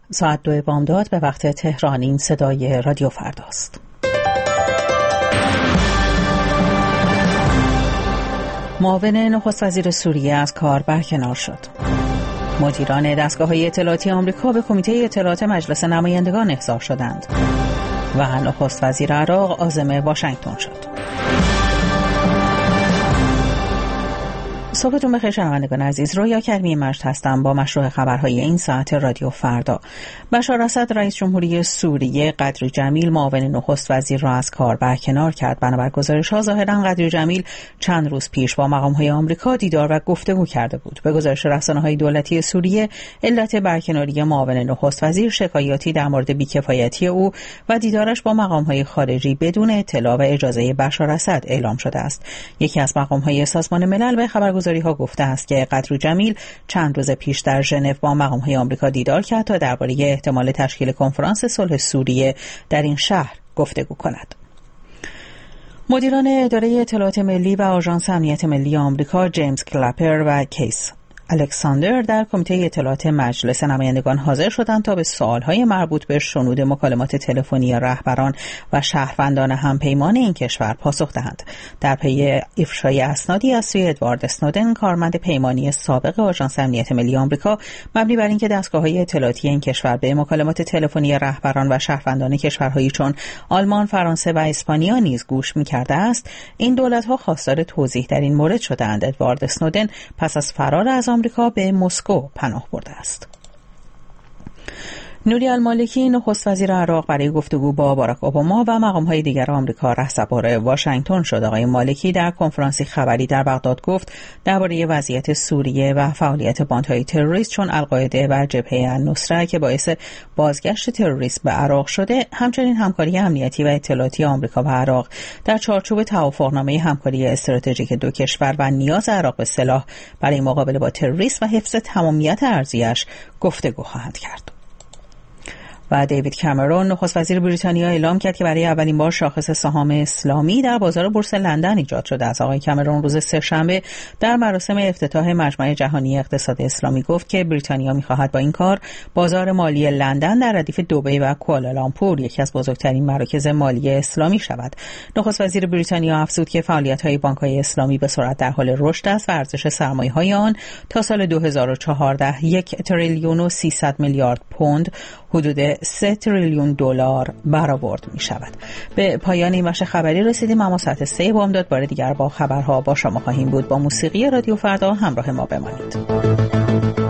ساعت 2 بامداد به وقت تهران. این صدای رادیو فرداست. معاون نخست وزیر سوریه از کار برکنار شد. مدیران دستگاه‌های اطلاعاتی آمریکا به کمیته اطلاعات مجلس نمایندگان احضار شدند و نخست وزیر عراق عازم واشنگتن شد. صبحتون بخیر شنوندگان عزیز. رویا کریمی مجد هستم با مشروع خبرهای این ساعت رادیو فردا. بشار اسد رئیس جمهوری سوریه قدری جمیل معاون نخست وزیر را از کار برکنار کرد. بنابر گزارش‌ها ظاهراً قدری جمیل چند روز پیش با مقام‌های آمریکا دیدار و گفتگو کرده بود. به گزارش رسانه‌های دولتی سوریه علت برکناری معاون نخست وزیر شکایاتی در مورد بی‌کفایتی او و دیدارش با مقام‌های خارجی بدون اطلاع و اجازه بشار اسد اعلام شده است. یکی از مقام‌های سازمان ملل به خبرگزاری‌ها گفته است که قدری جمیل چند روز پیش در ژنو با مقام‌های آمریکا دیدار کرد تا درباره احتمال تشکیل کنفرانس صلح سوریه در این شهر گفتگو کند. مدیران اداره اطلاعات ملی و آژانس امنیت ملی آمریکا جیمز کلپر و کیس الکساندر در کمیته اطلاعات مجلس نمایندگان حاضر شدند تا به سوالهای مربوط به شنود مکالمات تلفنی رهبران و شهروندان همپیمان این کشور پاسخ دهند. در پی افشای اسنادی از سوی ادوارد اسنودن، کارمند پیمانی سابق آژانس امنیت ملی آمریکا، مبنی بر اینکه دستگاه‌های اطلاعاتی این کشور به مکالمات تلفنی رهبران و شهروندان کشورهایی چون آلمان، فرانسه و اسپانیا نیز گوش می‌کرده است، این دولت‌ها خواستار توضیح در این مورد شدند. ادوارد اسنودن پس از فرار از آمریکا به مسکو پناه برده است. نوری المالکی نخست وزیر عراق برای گفتگو با باراک اوباما و مقام‌های دیگر آمریکا رهسپار واشنگتن شد. آقای مالکی در کنفرانسی خبری در بغداد گفت درباره وضعیت سوریه و فعالیت باندهای تروریست چون القاعده و جبهه النصره که باعث بازگشت تروریسم به عراق شده، همچنین همکاری امنیتی و اطلاعاتی آمریکا و عراق در چارچوب توافقنامه همکاری استراتژیک دو کشور و نیاز عراق به سلاح برای مقابله با تروریسم و حفظ تمامیت ارضیه‌اش گفتگو خواهند کرد. و دیوید کامرون نخست وزیر بریتانیا اعلام کرد که برای اولین بار شاخص سهام اسلامی در بازار بورس لندن ایجاد شده است. آقای کامرون روز سه‌شنبه در مراسم افتتاح مجمع جهانی اقتصاد اسلامی گفت که بریتانیا می‌خواهد با این کار بازار مالی لندن در ردیف دبی و کوالالامپور یکی از بزرگترین مراکز مالی اسلامی شود. نخست وزیر بریتانیا افزود که فعالیت‌های بانک‌های اسلامی به سرعت در حال رشد است و ارزش سرمایه‌های آن تا سال 2014 1 تریلیون و 300 میلیارد پوند حدود 3 تریلیون دلار برآورد می شود. به پایان این بخش خبری رسیدیم، اما ساعت 3 بامداد بار دیگر با خبرها با شما خواهیم بود. با موسیقی رادیو فردا همراه ما بمانید.